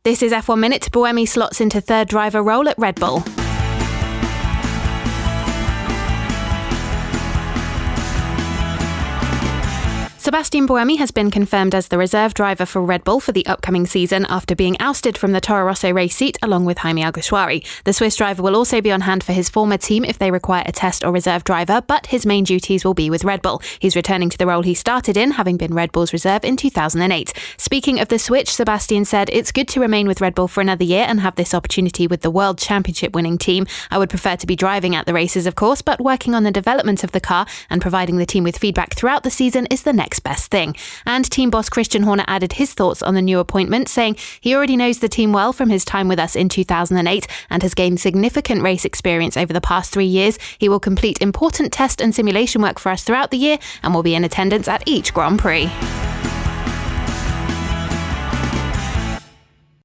This is F1 Minute. Buemi slots into third driver role at Red Bull. Sebastian Buemi has been confirmed as the reserve driver for Red Bull for the upcoming season after being ousted from the Toro Rosso race seat along with Jaime Alguersuari. The Swiss driver will also be on hand for his former team if they require a test or reserve driver, but his main duties will be with Red Bull. He's returning to the role he started in, having been Red Bull's reserve in 2008. Speaking of the switch, Sebastian said, "It's good to remain with Red Bull for another year and have this opportunity with the World Championship winning team. I would prefer to be driving at the races, of course, but working on the development of the car and providing the team with feedback throughout the season is the next best thing." And team boss Christian Horner added his thoughts on the new appointment, saying he already knows the team well from his time with us in 2008 and has gained significant race experience over the past 3 years. He will complete important test and simulation work for us throughout the year and will be in attendance at each Grand Prix.